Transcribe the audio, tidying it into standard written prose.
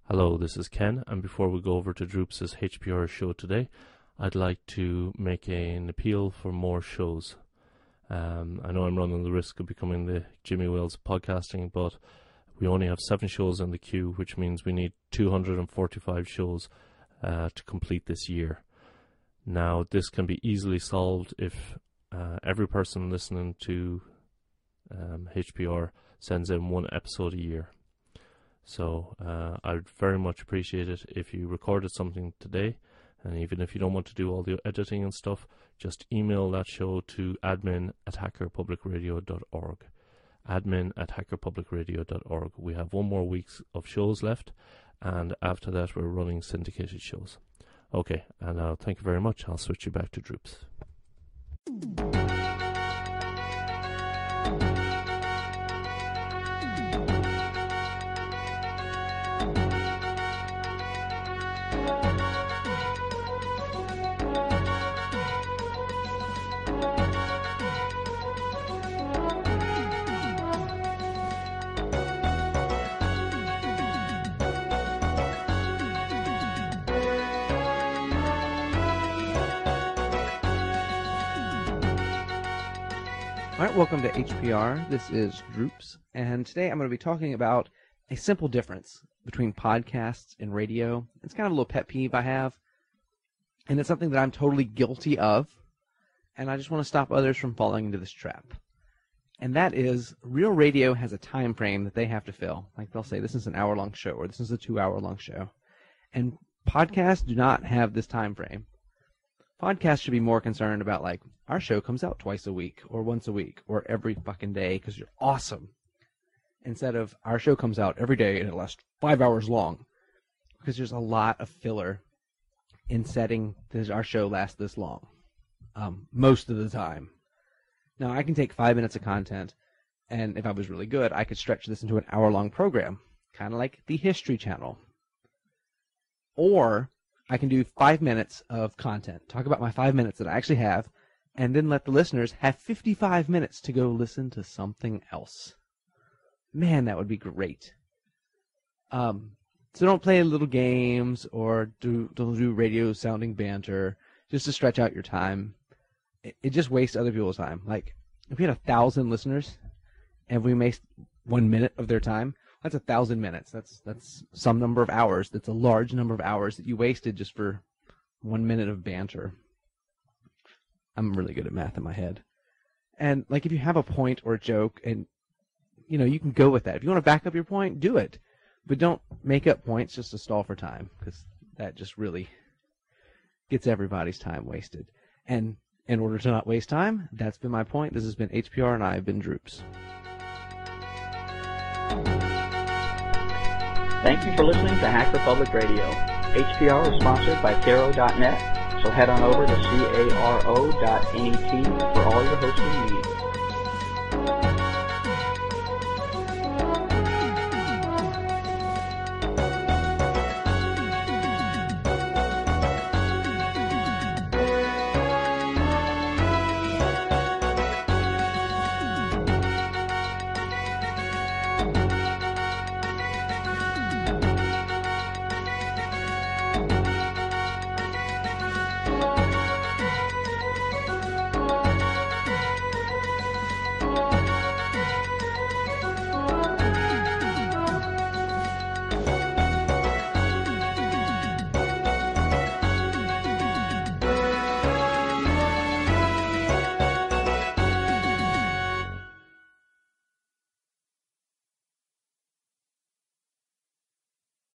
Hello, this is Ken, and before we go over to Droops' HPR show today, I'd like to make an appeal for more shows. I know I'm running the risk of becoming the Jimmy Wales of podcasting, but we only have 7 shows in the queue, which means we need 245 shows to complete this year. Now, this can be easily solved if every person listening to HPR sends in 1 episode a year. So I'd very much appreciate it if you recorded something today, and even if you don't want to do all the editing and stuff, just email that show to admin@hackerpublicradio.org. admin@hackerpublicradio.org. We have 1 more week of shows left, and after that we're running syndicated shows. Okay, and now thank you very much. I'll switch you back to Droops. All right, welcome to HPR. This is Droops, and today I'm going to be talking about a simple difference between podcasts and radio. It's kind of a little pet peeve I have, and it's something that I'm totally guilty of, and I just want to stop others from falling into this trap. And that is, real radio has a time frame that they have to fill. Like they'll say, this is an hour-long show, or this is a 2-hour-long show. And podcasts do not have this time frame. Podcasts should be more concerned about, like, our show comes out twice a week, or once a week, or every fucking day, because you're awesome. Instead of, our show comes out every day and it lasts 5 hours long. Because there's a lot of filler in setting our show lasts this long. Most of the time. Now, I can take 5 minutes of content, and if I was really good, I could stretch this into an hour-long program. Kind of like the History Channel. Or I can do 5 minutes of content, talk about my 5 minutes that I actually have, and then let the listeners have 55 minutes to go listen to something else. Man, that would be great. So don't play little games or don't do radio-sounding banter just to stretch out your time. It just wastes other people's time. Like, if we had 1,000 listeners and we waste 1 minute of their time, that's 1,000 minutes. That's some number of hours. That's a large number of hours that you wasted just for 1 minute of banter. I'm really good at math in my head. And, like, if you have a point or a joke, and, you know, you can go with that. If you want to back up your point, do it. But don't make up points just to stall for time, because that just really gets everybody's time wasted. And in order to not waste time, that's been my point. This has been HPR, and I have been Droops. Thank you for listening to Hacker Public Radio. HPR is sponsored by Caro.net, so head on over to caro.net for all your hosting needs.